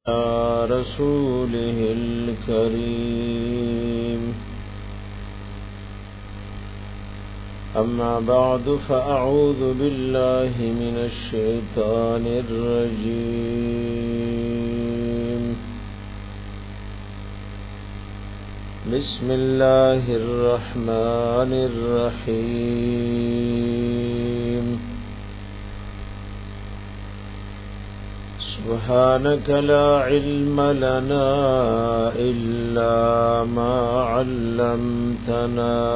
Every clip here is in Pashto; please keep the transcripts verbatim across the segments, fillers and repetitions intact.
رسوله الكريم أما بعد فأعوذ بالله من الشيطان الرجيم بسم الله الرحمن الرحيم سبحانك لا علم لنا إلا ما علمتنا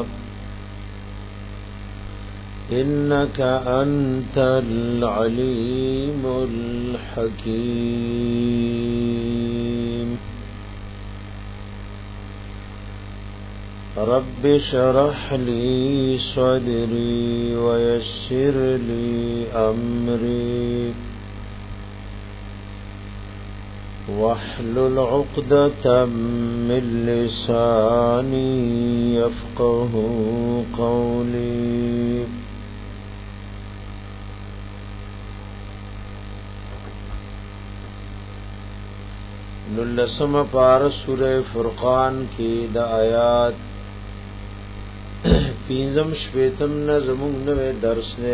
إنك أنت العليم الحكيم رب اشرح لي صدري ويسر لي أمري واحلل عقدة من لساني يفقه قولي نلسم پار سورہ فرقان کی دا آیات پینزم شپیتم نظمون نوے درس نے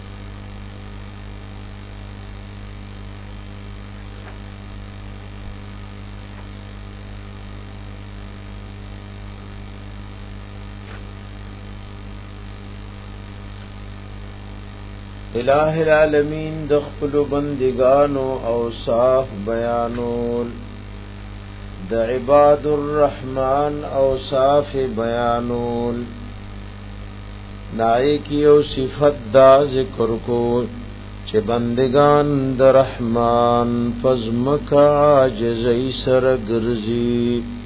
الہ العالمین دخپل بندگانو اوصاف بیانول د عباد الرحمن اوصاف بیانول نائکی او صفت دا ذکر کو چه بندگان د رحمان فزمک عاجزی سر گرزی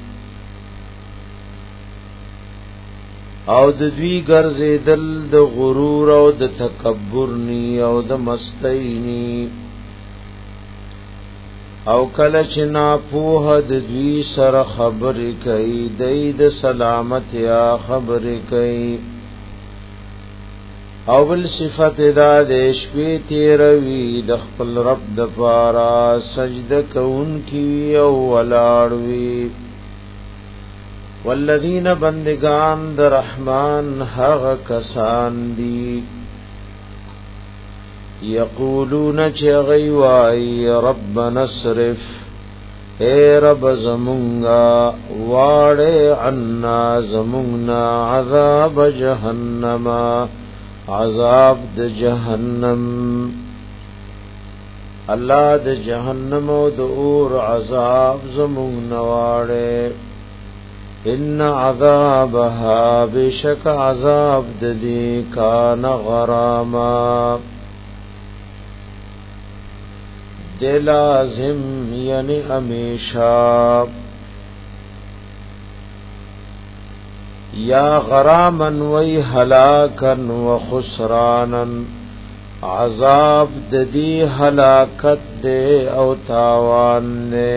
او د دوی ګرځیدل د غرور او د تکبر نی او د مستینی او کله چې نا پوه د دوی سره خبرې کوي د سلامت یا خبرې کوي او بل صفت دا د شپې تیروي د خپل رب د پاره سجده کوونکی او ولاړوي والذین بندگان در رحمان حق کسان دی یقولون چغی وائی ربنا اصرف اے رب زمونگا واڑے عنا زمونگنا عذاب جہنم عذاب د جہنم اللہ د جہنم و د اور عذاب زمونگنا واڑے ان عذابها بشک عذاب ددی کان غراما دلازم یعنی ہمیشہ یا غراما وی ہلاکن و خسرانا عذاب ددی ہلاکت دے او تاوان دے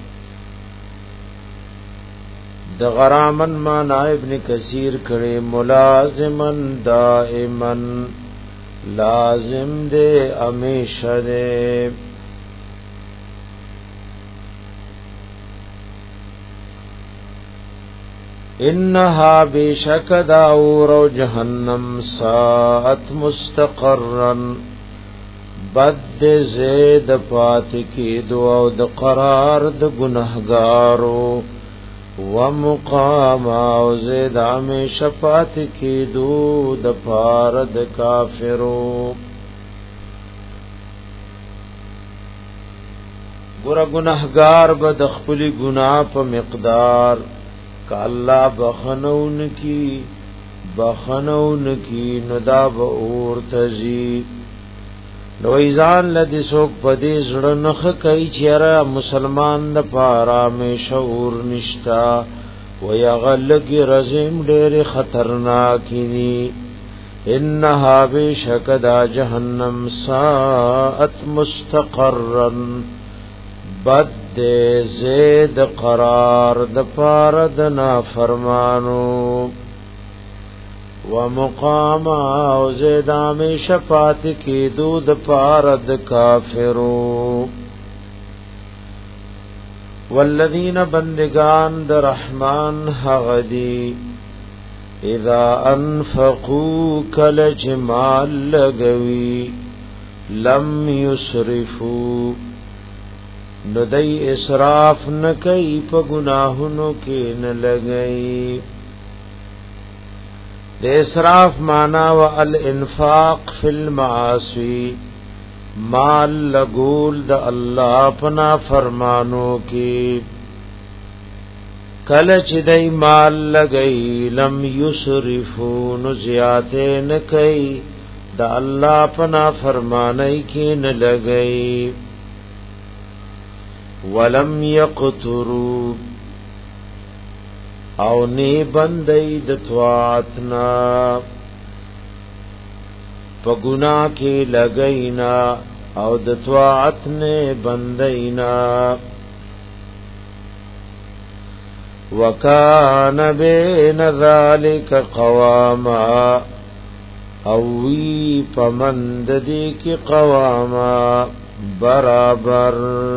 د غرامن معنی ابن کثیر کړي ملازمن دائمن لازم دے ہمیشہ دے انها بشک داور جہنم ساعت مستقرا بد زید پات کی دعا د قرار د گنہگارو ومقام او زید عمی شفاعت کی دود پارد کافرو گورا گناہگار بد خپلی گناہ پا مقدار کا اللہ بخنون کی بخنون کی نداب اور تزی نو ایزان لدی سوک پدی زړه نخ کئی چیرا مسلمان دا پارا میں شعور نشتا ویغلگی رزم دیر خطرناکی دی انہا بیشک دا جہنم ساعت مستقرن بد دے زید قرار دا پارا دنا فرمانو ومقاما او زیدام شفاعت کی دود پارد کافرو والذین بندگان د رحمان هغدی اذا انفقوا کل جمال لگوی لم یسرفوا ندی اسراف نکئی پا گناہنو کی نلگئی. د اسراف مانا و الانفاق فی المعاصی مال لگول د اللہ پنا فرمانو کی. کلچ دی مال لگئی لم یسرفو نزیاتے نکئی د اللہ پنا فرمانی کی نلگئی. ولم یقتروا او نی بندئی د طاعتنا په گناہ کې لګینا او د طاعت نه بندینا. وکان بین ذلک قواما او وی پمند دی کی قواما برابر.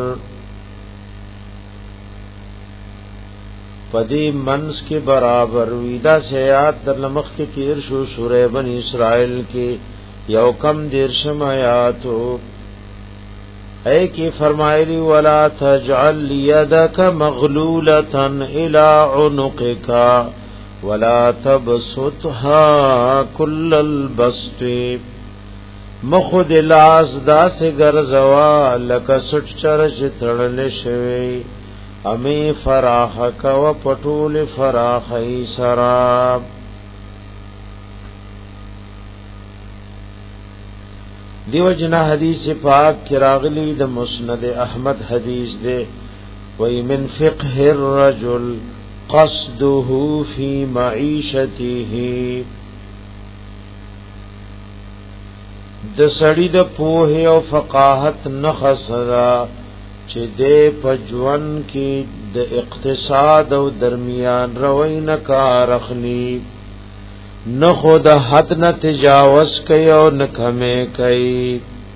پدی منس کے برابر ویدا سیات در لمخ کے تیر شو سورہ بنی اسرائیل کے یو کم دیرشم آیاتو اے کی فرمائلی ولا تجعل یدک مغلولتا الى عنقک ولا تبسطها کل البسط. مخد لاس دا سے گرزوا لکا سٹ چرچ ترل شوی امی فراخ کا و پټول فراخی سراب. دیو جنا حدیث پاک کی راغلی د مسند احمد حدیث دے وی من فقه الرجل قصده فی معیشته. د سړی د پوهه او فقاهت نخصدا چې دې پجوان کې د اقتصاد او درمیان روي نه کار اخلي نه خود حد نه تجاوز کوي او نه کمه کوي.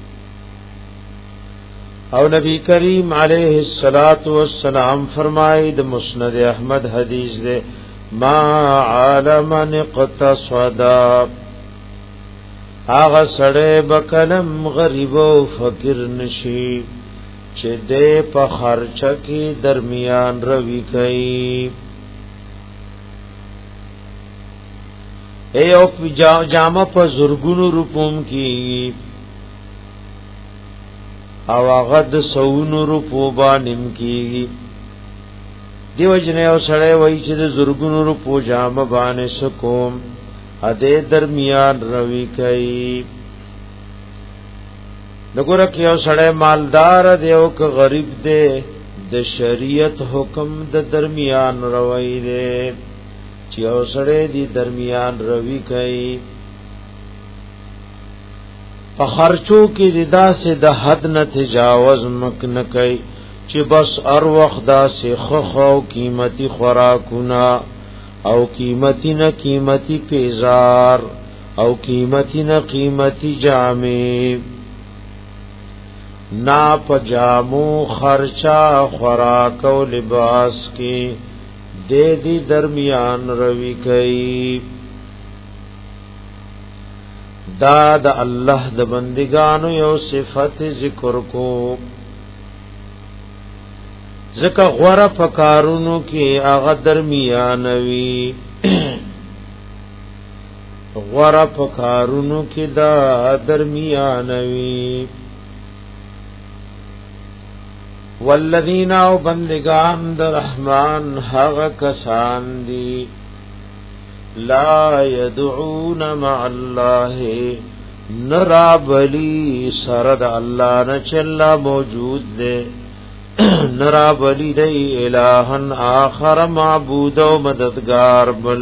او نبی کریم علیہ الصلات والسلام فرمایي د مسند احمد حدیث دے ما عالم اقتصاد هغه سړی بکلم غریب او فقیر نشي چې دې په خرچه کې درمیان روي کوي. اے او جامه په زرګونو روپوم کې او هغه د سونو روپو باندې کې دیو جنې او سړی وای چې د زرګونو روپو جامه باندې سکوم ا دې درمیان روي کوي. نګور کې او سړی مالدار دی او که غریب دی د شریعت حکم د درمیان روي دی چې او سړی دی درمیان روي کوي. په خرچو کې ددا سے د حد نه تجاوز مک نه کوي چې بس هر وخت دا سے خخ او قیمتي خوراکونه او قیمتي نه قیمتي پیزار او قیمتي نه قیمتي جامې نا پجامو خرچا خوراک او لباس کی دے دی درمیان روی کئی. دا دا اللہ دا بندگانو یو صفت ذکر کو ذکر غور پکارونو کی آغا درمیانوی غور پکارونو کی دا درمیانوی. والذین او بندگان در رحمان حق کسان دی لا يدعون مع الله نرابلی سرد اللہ نچلا موجود دے نرابلی دی الہن آخر معبود و مددگار بل.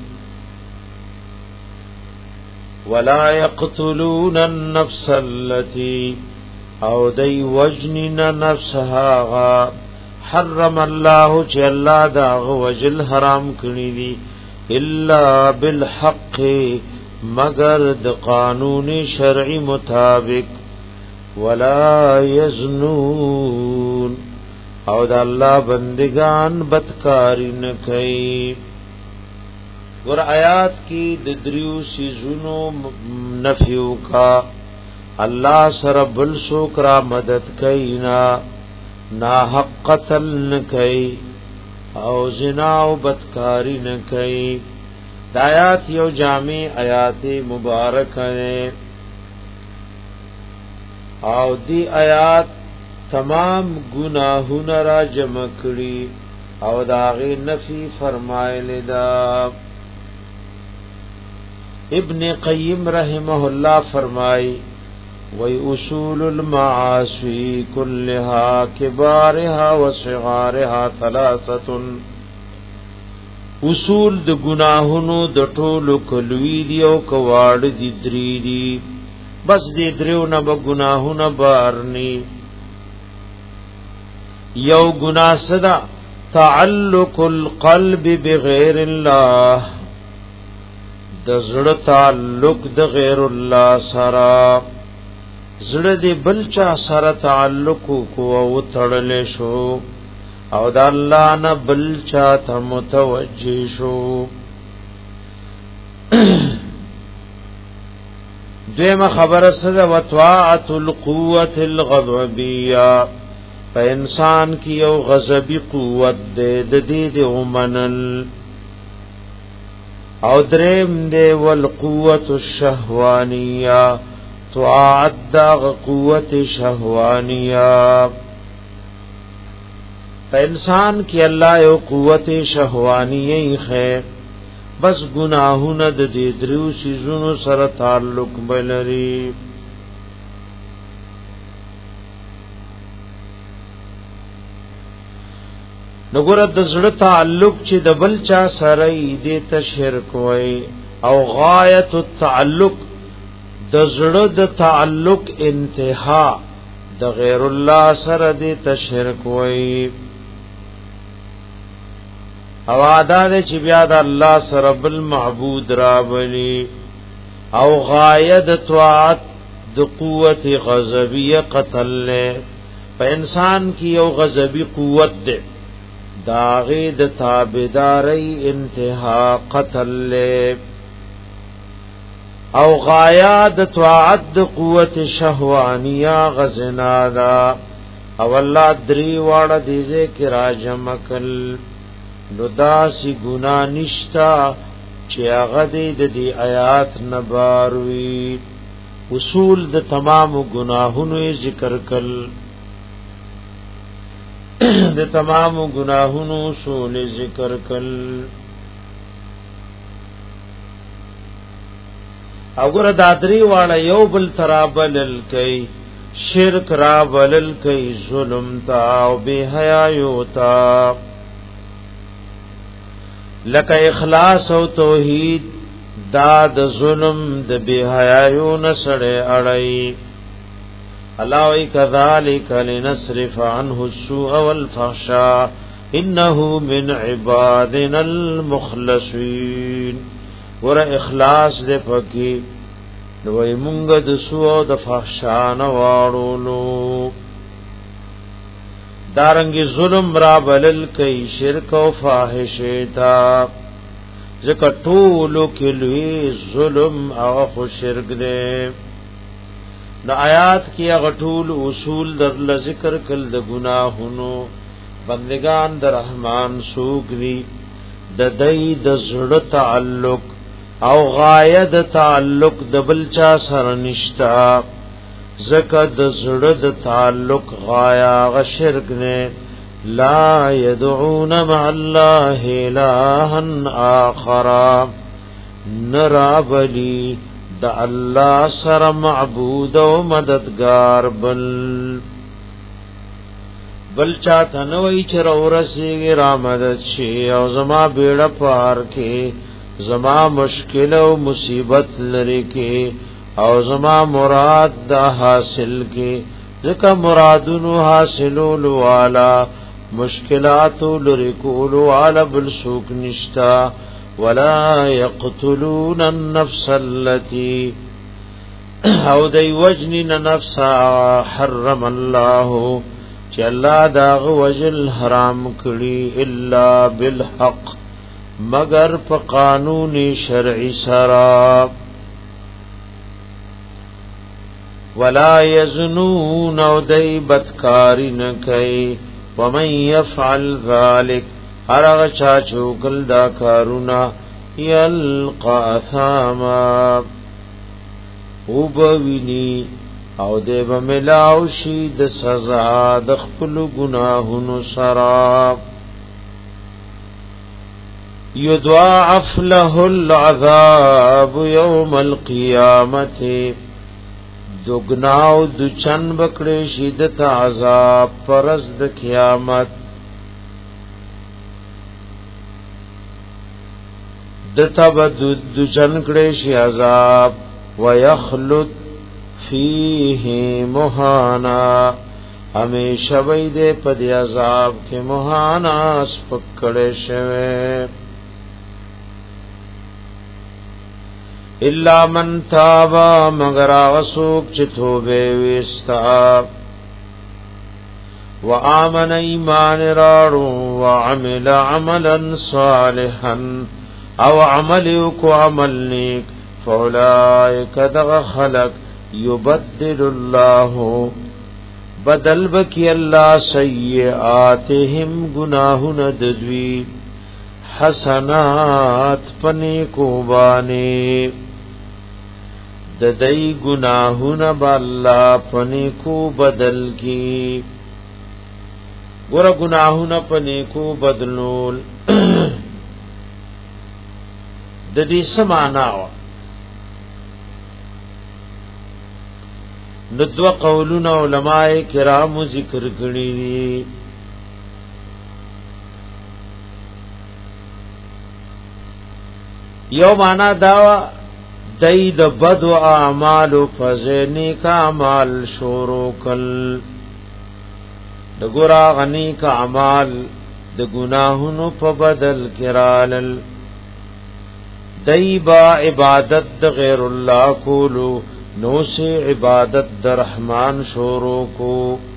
ولا يقتلون النفس التي او دی وجنن نفسها غا حرم الله چې الله دا وجل حرام کړی دي الا بالحق مگر د قانون شرعي مطابق. ولا يزنون او د الله بندگان بدکاری نه کوي. ور آیات کی د دریو سيزونو نفیو کا الله سره بل سو کرا مدد کینا نا حق قتل نه کوي او زنا او بدکاری نه کوي. د آیات یو جامع آیات مبارکه نه او دی آیات تمام گناہونه را جمع کړي او داغه نفي فرمایلی دا. ابن قیم رحمه الله فرمای وی اصول المعاصی كلها كبارها وصغارها ثلاثه، اصول د گناہونو د ټولو کلوی دی او کواړ دی درې دی، بس دې دریو نه به گناہونه بارني. یو گناہ صدا تعلق القلب بغیر الله، د زړه تعلق د غیر الله سره، زړه دې بلچا سره تعلق کو او تړل شو او د الله نه بلچا ته متوجه شو. دیمه خبره سره وطاعت القوه الغضبيه، په انسان کې یو غضبي قوت دې د دې د ومنل. او دریم دې والقوه الشهوانيه، طاعت دا قوت شهوانيه. په انسان کې الله یو قوت شهوانيه خیر، بس گناہونه د دې درو سيزونو سره تعلق بلري. نګور د زړه تعلق چې د بل چا سره دې ته شرک وای، او غایت التعلق د زړه د تعلق انتها د غیر الله سره دې ته شرک وای. او عادت چې بیا د الله سره بل معبود را بلی، او غایه د طاعت د قوت غضبیه قتل له په انسان کې یو غضبی قوت ده، داغه د تابعداري انتها قتل له. او غایه د طاعت د قوت شهوانیه غزنا دا، او الله دری واړه دیزه کې راجم کل. نو داسی گناہ نشتا چی اغدی د دی آیات نباروی. اصول د تمام گناہونو ذکر کل، د تمام گناہونو اصول ذکر کل. اگر دادری والا یو بل ترابلل کئی، شرک رابلل کئی، ظلم تا او بے حیایو تا، لکه اخلاص او توحید دا د ظلم د بے حیايو نسړې اړای. الله وی کذالک لنصرف عنه السوء والفحشاء انه من عبادنا المخلصين. ور اخلاص دې پکې دوی مونږ د سوء او د فحشاء نه واړو. دارنگی ظلم را بلل کئی، شرک و فاحشه تا، ذکر طولو کلوی ظلم او خو شرک دے. نا آیات کی اغطول اصول در لذکر کل د گناہنو. بندگان در رحمان سوک دی د دی د زړه تعلق او غایه د تعلق د بلچا سره نشتا، زکه د زړه د تعلق غایا غ شرک نه. لا يدعون مع الله الها اخر، نرابلی د الله سره معبود او مددگار بل بل چاته نوې چر اورسیږي را مدد شي او زما بیړه پار کې، زما مشکل او مصیبت لري کې، او زما مراد دا حاصل کی. ذکا مرادونو حاصلولو والا، مشکلاتو لرکولو والا بلسوک نشتا. ولا يقتلون النفس التي، او دی وجنین نفسا حرم الله، چې الله دا وجل حرام کړی الا بالحق مگر په قانون شرعي سره ولا يزنون او دای بدکاری نه کوي ومن يفعل ذلك هرغه چا چوکل دا کارونا يلقى اثاما وبوینی او دیو ملاو شي د سزا د خپل گناهونو سره يضاعف له العذاب يوم القيامه دوگناو دو چن بکڑی شیدت عذاب پرز د قیامت دتا با دو چن کڑی شی عذاب ویخلد فیه مہانا ہمیشہ ویدے پدی عذاب کے مہانا سپکڑی شوے الا من تابا مگر آغسوک چه توبه وستا و آمن ایمان راڑو و عمل عملا صالحا او عملیو کو عمل نیک فولائک دغ خلق یبدل اللہ بدل بکی اللہ سیئاتهم گناہن ددوی حسنات پنی کو بانے ددئی گناہونا با اللہ پنی کو بدل کی گورا گناہونا پنی کو بدلول ددی سماناو ندو قولون علماء کرام ذکر کری دی یو مانا داوا دای د بد او اعمال فزنی کا اعمال شروع کل د ګورا غنی کا اعمال د گناهونو په بدل کرالل دای با عبادت د غیر الله کولو نو سے عبادت د رحمان شروع کو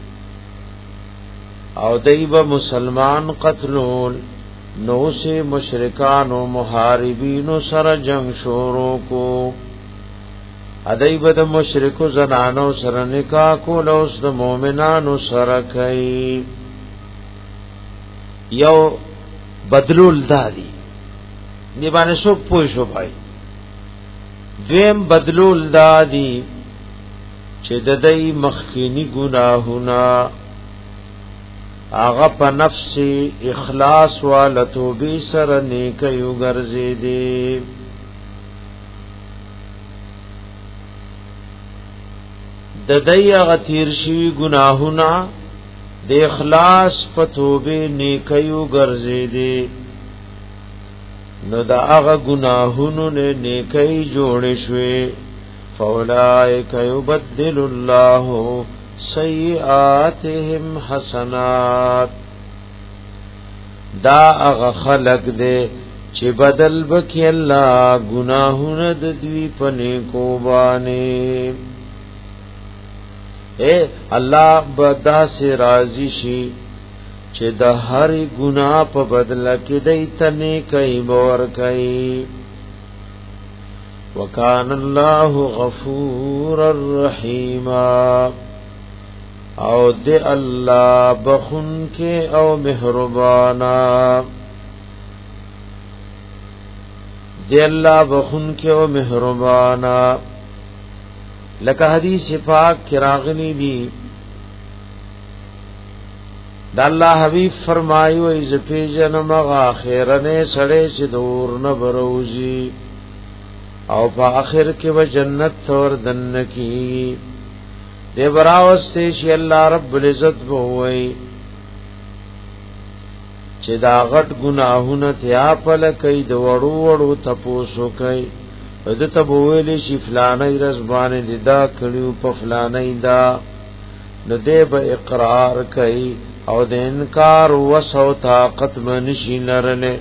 او دای با مسلمان قتلول نو سے مشرکان و محاربین سر جنگ شروع کو ادیب د مشرک زنانو سر نکاح کو لوس د مؤمنانو سر کئی یو بدلول دادی دی باندې سو پوه شو بھائی دویم بدلول دادی چې د دای مخکینی گناهونه آغا پا نفس اخلاص والا توبی سر نیکیو گرزی دی ددائی آغا تیرشی گناہونا د اخلاص پا توبی نیکیو گرزی دی نو دا آغا گناہونو نے نیکی جوڑشوی فولائک یبدل اللہ سیئاتهم حسنات دا اغا خلق دے چی بدل بکی اللہ گناہون دوی پنے کو بانے اے اللہ بدا سے راضی شی چی دا ہر گناہ پا بدل کی دی تنے کئی بور کئی وکان اللہ غفور الرحیمہ او دے اللہ بخن کے او مہربانا دے اللہ بخن کے او مہربانا لکہ حدیث پاک کی راغلی دی دا اللہ حبیب فرمائی و از پی جنم آخیرنے سڑے چی دور نبروزی او پا آخر کے و جنت تور دن کی دے براوستے شی اللہ رب العزت بہوئی چی دا غٹ گناہونا تیا پل کئی دا وڑو وڑو تپوسو کئی دا تبویلی شی فلانی رزبانی دی دا کڑیو پا فلانی دا نو دے با اقرار کئی او دا انکار وسو طاقت منشی نرنے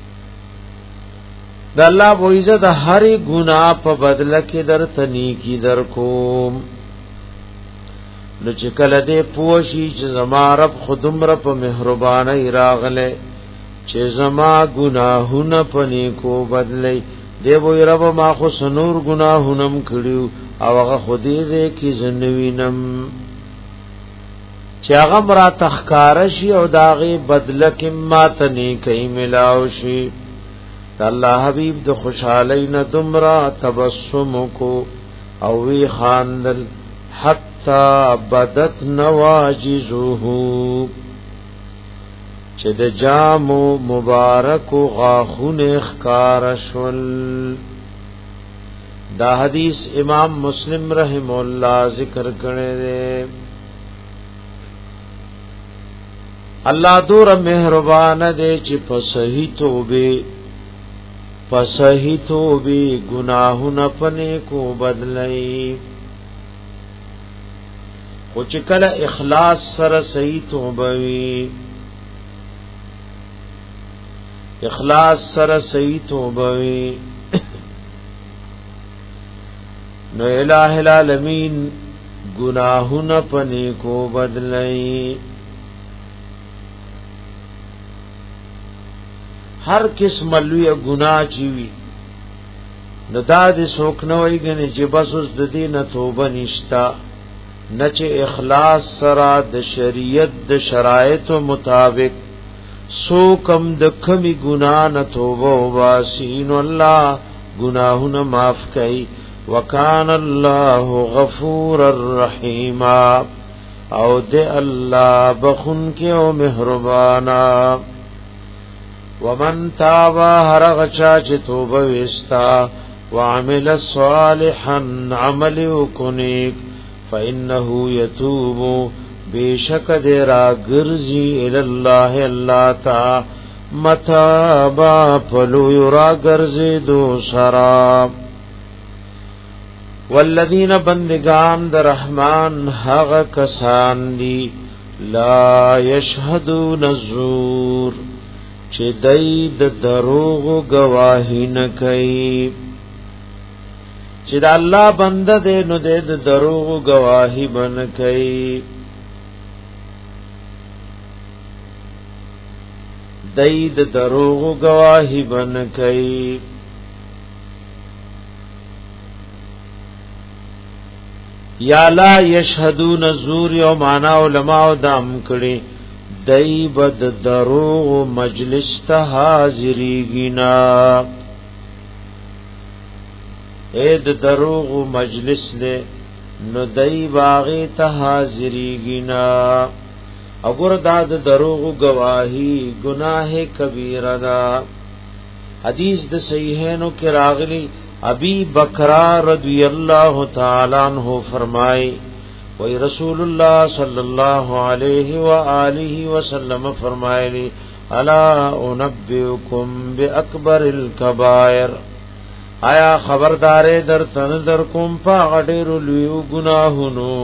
دا اللہ بوئیزت ہری گناہ پا بدلکی در تنیکی در کوم نو چې کله دې پوښي چې زما رب خودم رب مهرباني راغله چې زما ګناهونه پني کو بدلې دی وې رب ما خو سنور ګناهونم کړیو او هغه خودي دې کې زنوینم چې هغه مرا تخکار شي او داغه بدله کې ماتني کوي ملاو شي الله حبيب د خوشحالي نه دمرا تبسم کو او وی خاندل حتا بدت نواجزه چې د جامو مبارک غاخونه اخکار شول. دا حدیث امام مسلم رحم الله ذکر کړی دی. الله دور مهربان دی چې په صحیح توبه په صحیح توبه گناهونه پنه کو بدلای خو چې کله اخلاص سره صحیح توبه وی اخلاص سره صحیح توبه وی نو الہ العالمین گناہونه پنی کو بدلئی. هر قسم لوی گناہ چوي نو دا دې څوک نه وای غني چې بس اوس د دې نه توبه نشتا نه چې اخلاص سره د شریعت د شرایط مطابق سو کم د کمی گناہ نه توبه واسین الله گناهونه معاف کړي. وکان الله غفور الرحیم او دې الله بخون کې او مهربانا. ومن تاب هر غچا چې توبه وستا وعمل صالحا عمل وکنیک فانه یتوب بیشک دې را ګرځي ال الله الله تا متابا پلو یرا ګرځي دو سرا. والذین بندگان در رحمان هغه کسان دی لا یشهدون الزور چې دای د دروغ گواهی نه کوي چې د الله بنده دې نو دې د دروغ گواهی بن کوي. دای د دروغ گواهی بن کوي. یا لا یشهدون الزور یو معنا علماء دام کړي دای بد دروغ مجلس ته حاضریږي اے د دروغ مجلس له نو دای باغی ته حاضریږي اگر دا د دروغ گواہی گناہ کبیرہ دا. حدیث د صحیحینو کې راغلی ابی بکرہ رضی اللہ تعالی عنہ فرمائے وی رسول اللہ صلی اللہ علیہ وآلہ وسلم فرمائے لی الا انبئکم باکبر الکبائر آیا خبردار در تن در کوم پا غډیر لوی گناہونو.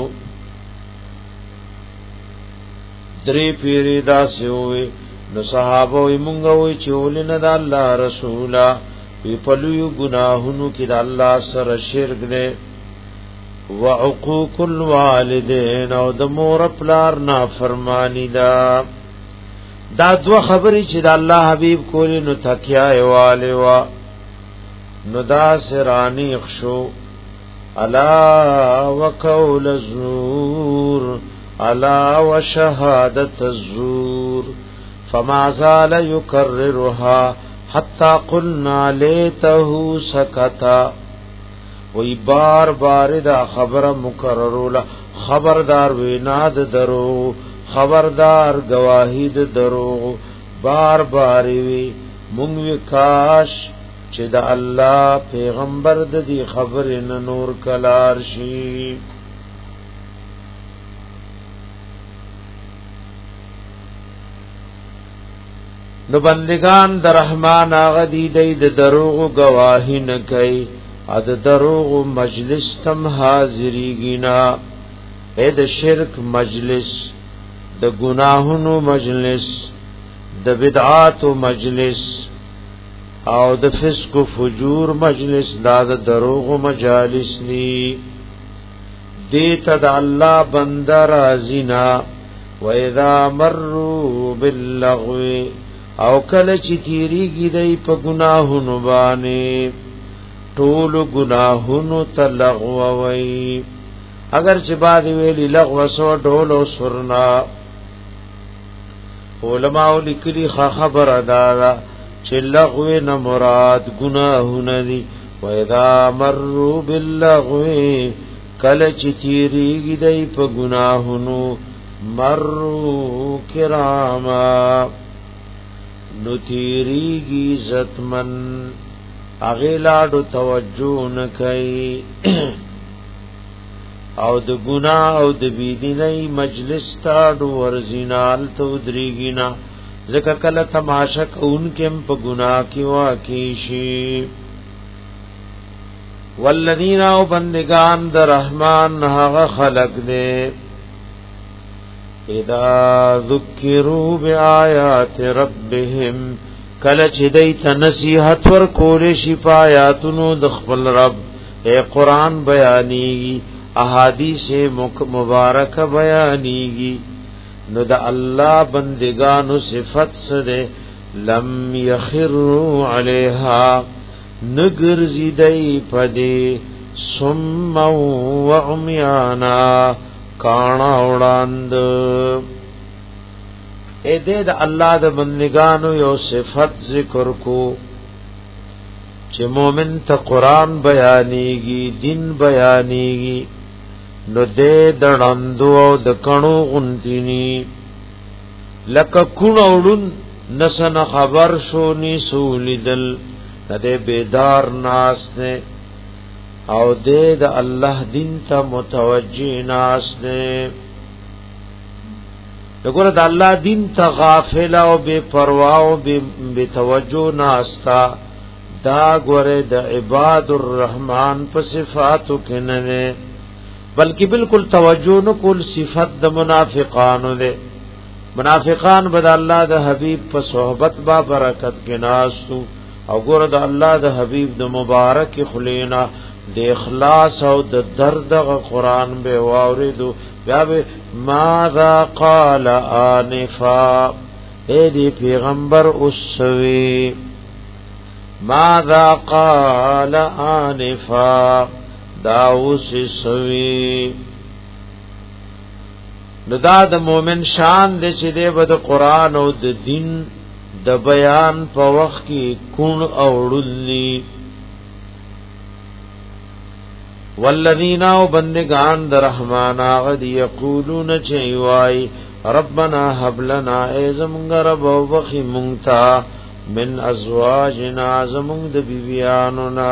درې پیری داسې وي نو صحابه وي مونږ وي چې ولنه د الله رسولا وی پلوی گناہونو کې د الله سره شرک دی وعقوق الوالدین او د مور پلار نافرمانی دا. دا دو خبرې چې د الله حبیب کولی نو تکیا ایواله وا نو دا سرانی خشو الا وقول الزور الا وشهادت الزور فما زال يكررها حتا قلنا لیته سکتا. وی بار بار دا خبر مکررولا خبردار ویناد درو خبردار گواہی د درو بار بار وی مونږ وکاش چې د الله پیغمبر د دې خبر نه نور کلار شي. نو بندگان در رحمان آغا دی دی د دروغ گواهی نه کوي ا د دروغ مجلس تم حاضریږي نا اے د شرک مجلس د گناهونو مجلس د بدعات مجلس او د فسق و فجور مجلس دا د دروغ مجالس ني. دیتا دا اللہ بندہ رازینا وَإِذَا مَرُّوا بِاللَّغْوِ او کله چې تیریږي دای په ګناهونو باندې ټول ګناهونو ته لغو وای اگر چې بعد ویلی لغو سو ډول او سرنا علماء لیکلي خبر ادا چې لغو نه مراد ګناهونه دي وَإِذَا مَرُّوا بِاللَّغْوِ کله چې تیریږي دای په ګناهونو مروا کراما نتیریگی زتمن اغیلادو توجه نکئی او د گناہ او د بیدینی مجلس تاڑو ورزینال تو دریگینا ذکر کل تماشک ان کم پا گناہ کی واقیشی والذین او بندگان در رحمان نحاغ خلق دے اذا ذکروا بآیات ربهم کله چې دیت نصیحت ور کول شي پایاتونو د خپل رب اے قران بیانېږي احادیث مبارک بیانېږي نو د الله بندگانو صفت سره لم یخروا علیها نگر زیدای پدې ثم وعميانا کانا وړاند اے دې د الله د بندگانو یو صفت ذکر کو چې مؤمن ته قران بیانېږي دین بیانېږي نو دې د وړاندو او د کڼو غنتینی لکه کونوړون نسن خبر شو ني سولیدل دې بیدار ناس نه او دې د الله دین ته متوجی ناس نه وګوره د الله دین ته غافل او بے پروا او بے توجه ناستا دا ګوره د عباد الرحمن په صفاتو کې نه بلکې بالکل توجه نو کول صفت د منافقانو ده منافقان بد الله د حبیب په صحبت با برکت کې ناسو او ګوره د الله د حبیب د مبارک خلینا د اخلاص او د درد غ قران به واوریدو بیا به ماذا قال انفا اے دی پیغمبر اوسوی ماذا قال انفا دا اوسوی ندا د مومن شان دې چې دې بد قران او د دین د بیان په وخت کې کون اوړلی والذین او بندگان در رحمان غد یقولون چوای ربنا هب لنا ازمغ رب وبخی مونتا من ازواجنا زمون د بیبیاننا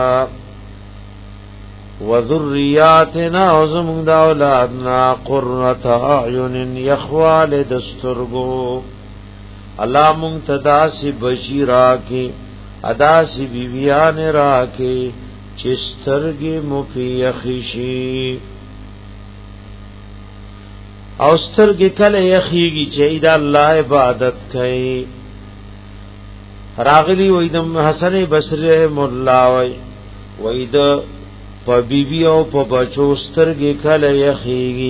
وذریاتنا زمون د اولادنا قرۃ اعین یخوال دسترگو الله منتدا سی بشیرا کی ادا سی بیبیان را کی چسترگی مفیخشی او سترگی کل یخیگی چید اللہ عبادت کئی راغلی ویدم حسن بصری مولاوی وید پا بی بی او پا بچو سترگی کل یخیگی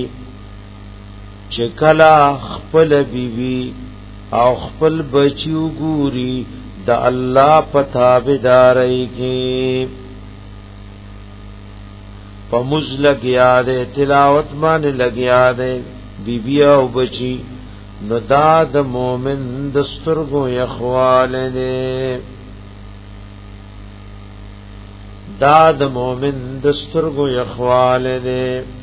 چکلا خپل بی بی او خپل بچیو گوری دا اللہ پتابداری کی پمز لگیا دے تلاوت مان لگیا دے بی بی او بچی نو داد مومن دسترگو یخوال دے داد مومن دسترگو یخوال دے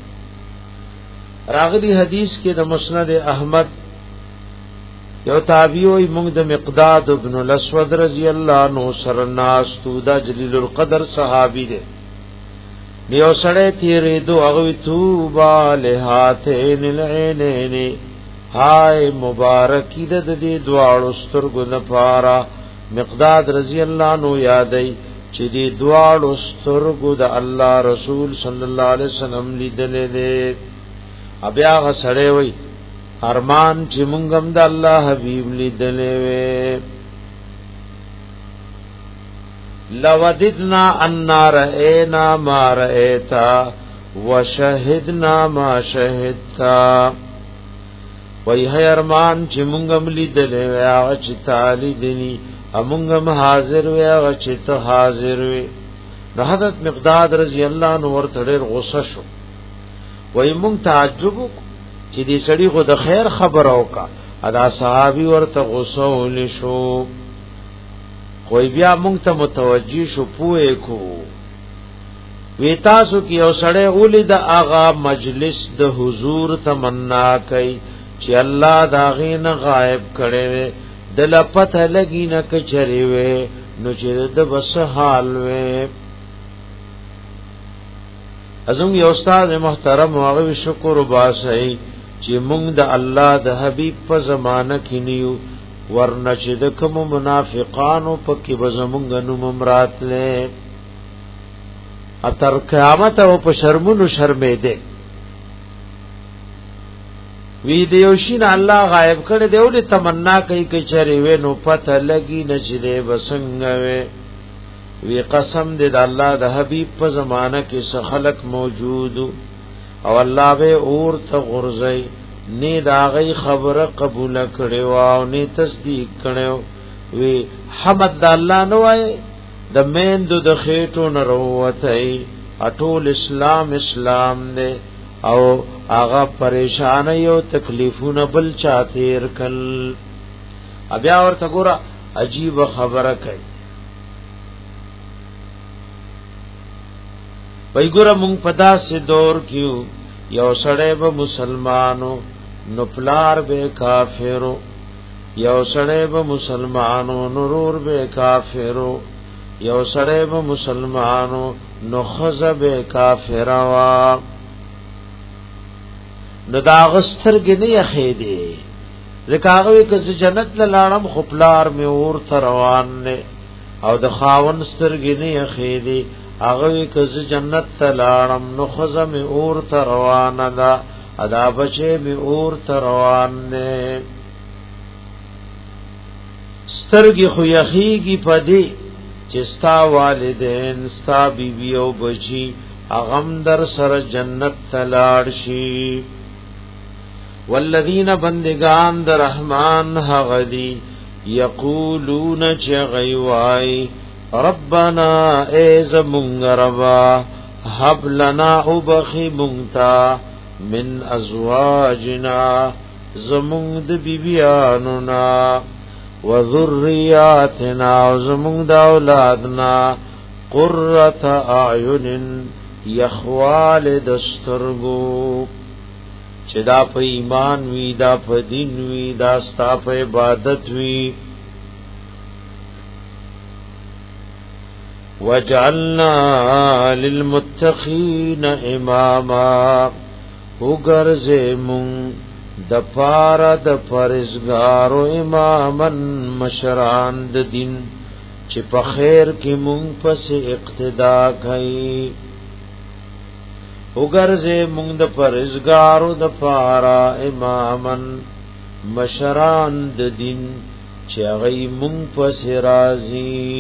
راغلی حدیث کے دا مسند احمد یو تابعی مونږ د مقداد ابن الاسود رضی الله عنه سره ناس تو دا جلیل القدر صحابی دی نیو سړی تیرې دو هغه توبا لهاتین العینین هاي مبارکی د دې دواړو سترګو لپاره مقداد رضی الله عنه یادای چې دې دواړو سترګو د الله رسول صلی الله علیه وسلم لیدلې دې بیا غسړې وای ارمان چې مونږم د الله حبیب لیدلې وې لوددنا ان رأینا ما رأیتا وشهدنا ما شهدتا وای هرمان چې مونږ ملي دلې هغه چې تعالی دني امونږ حاضر وي هغه چې ته حاضر وي. د حضرت مقداد رضی الله عنه ورته ډېر غوسه شو. وای مونږ تعجب چې دې سړي خو د خیر خبر اوکا ادا صحابي ورته غوسه ول شو. خو بیا مونږ ته متوجي شو پوهه کو وی تاسو کې یو سړی ولید اغا مجلس د حضور تمنا کوي چې الله دا غین غائب کړي د لپته لګی نه کچري وي نو چې د بس حال وي. ازم یو استاد محترم هغه شکر وباسي چې مونږ د الله د حبيب په زمانہ کې نیو ورنه چې د کوم منافقانو په کې بزمونږ نو ممرات لې اتر قیامت او په شرمونو شرمې ده. وی دیوشین الله غائب کړي دیولې تمنا کوي چې چره و نو پته لګي نشره بسنګ وي. وی قسم دې د الله د حبيب په زمانہ کې خلق موجود او الله به اور ته غرزي نه داغي خبره قبول کړي او نه تصدیق کړي. وی حمد د الله نو وای د میندو د خېټو نروتای اټول اسلام اسلام دې او هغه پریشان یو تکلیفونه بل چا تیر کل. بیا ورته ګوره عجیب خبره کوي. وای ګوره مونږ په داسې دور کې یو سړی به مسلمانو نو پلار به کافرو، یو سړی به مسلمانو نورور به کافرو، یو سړی به مسلمانو نو خزه به کافروا. نو دا غسترګې نه یخې دي لکاغوی که جنت لاړم خپلار می اور روان نه او د خاون سترګې نه یخې دي هغه که جنت لاړم نو خزه می اور روان ده ادا بچې می اور روان نه. سترګې خو یخېږي پدې چې ستا والدین ستا بیبي او بچي اغم در سر جنت تلاړ شي. والذین بندگان در رحمان هغدی یقولون چه غیوائی ربنا ایز منگربا حب لنا ابخی منگتا من ازواجنا زمونگ د بیبیانونا وذریاتنا زمونگ د اولادنا قررت اعین یخوال دسترگو چې دا په ایمان وی دا په دین وی دا ستا په عبادت وی. وجعلنا للمتقین اماما وګرځې مون د پاره د پرهیزګارو امامن مشران د دین چې په خیر کې مون پس اقتدا کوي. وګرځې مونږ د پرهیزګارو د پاره امامن مشران د دین چې هغه مونږ پس راضي.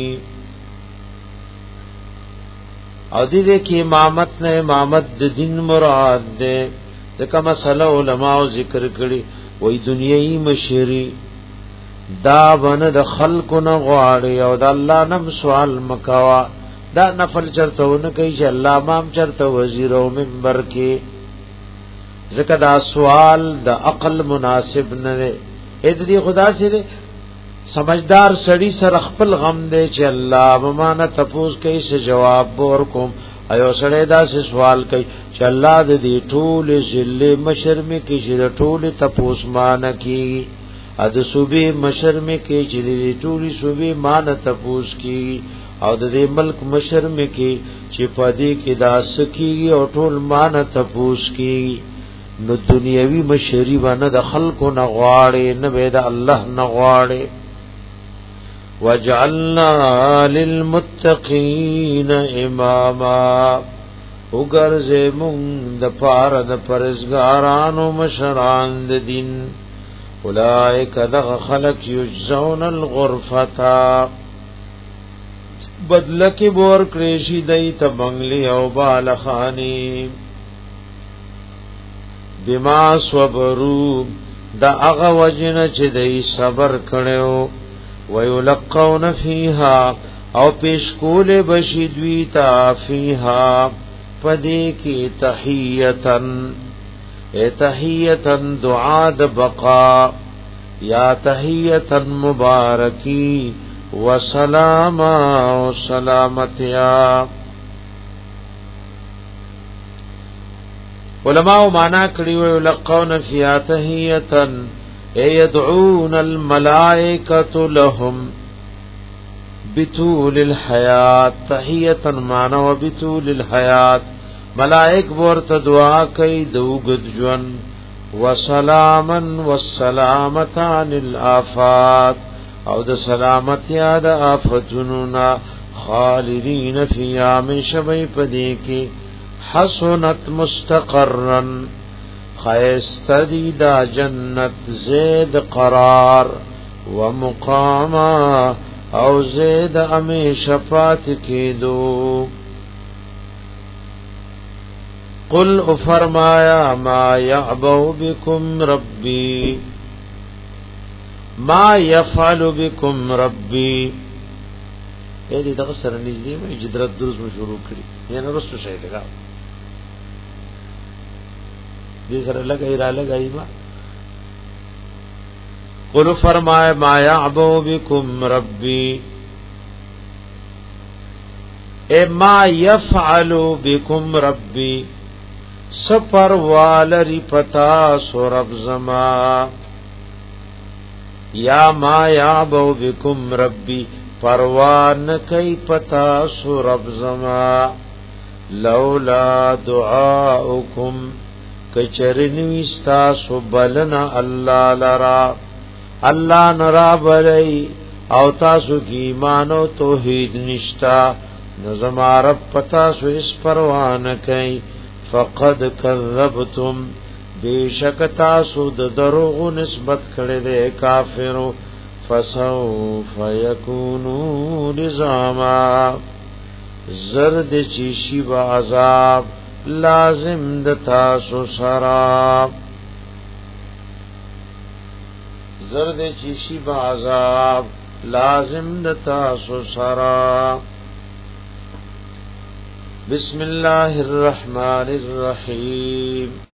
او دې کې امامت نه امامت د دین مراد ده. ځکه مسله علماء ذکر کړي وې دنیوي مشری دا باندې د خلق نه غواړي او د الله نم سوال مکوا دا نفل چرته ونه کوي چې الله مام چرته وزیر او منبر کې. ځکه دا سوال د عقل مناسب نه دی. اې دې خدا سره سمجھدار سړی سره خپل غم دی چې الله بمانه تپوس کوي څه جواب ورکوم. ایو سړی دا سوال کوي چې الله دې ټول ذل مشرمه کې چې ټول تپوس مان کی اده صوبې مشرمه کې چې دې ټول صوبې مان تپوس کی او د دې ملک مشرمه کې چې پدې کې داس کی او ټول مان تپوس کی. نو دنیوي مشری باندې د خلکو نه غواړي نه به د الله نه غواړي. وجعلنا للمتقین اماما وګرځې مونږ د پاره د پرهیزګارانو مشران د دین. اولئک دغ خلق یجزون الغرفتا بدل کی بور کریشی دای ته بنگلی او بالخانی بما صبروا دا اغا وجنه چې دای صبر کړو ويلقون فيها او پیش کول بشي دوی تا فيها پدې کې تحیتن اے تحیتن دعا د بقا یا تحیتن مبارکی وسلاما و سلامتیا. علماء معنا کړي وي لقون فی تحیتن یدعون الملائکۃ لهم بطول الحیات. تحیتن معنا و بطول الحیات ملائک ورته دعا کوي د وګد ژوند وسلاما والسلامت عن الآفات او د سلامتیا د آفتوننا خالدین فی من شبی پدې کې حسنت مستقرا خیستدی دا جنت زید قرار ومقاما او زید امیشه پات کېدو. قل فرمایا ما یعبو بكم ربی ما یفعل بكم ربی. اې دې دغه سره نږدې مې جدرت دروس مو شروع کړی یعنی رسو شي دا دې سره لګای را لګای ما. قل فرمایا ما یعبو بكم ربی اے ما یفعل بكم ربی سفر والری پتا سورب زما یا ما یعبو بكم ربی پروان کئی پتا سورب زما لولا دعاؤکم کچرنوی استاسو بلنا اللہ لرا اللہ نرا بلی او تاسو کی ایمان و توحید نشتا نظم عرب پتا سو اس پروان کئی فقد کذبتم بیشک تاسو د دروغ نسبت کړي دے کافرو فسوف یکونو لزاما زرد چیشی با عذاب لازم د تاسو سرا زرد چیشی با عذاب لازم د تاسو سرا. بسم الله الرحمن الرحیم.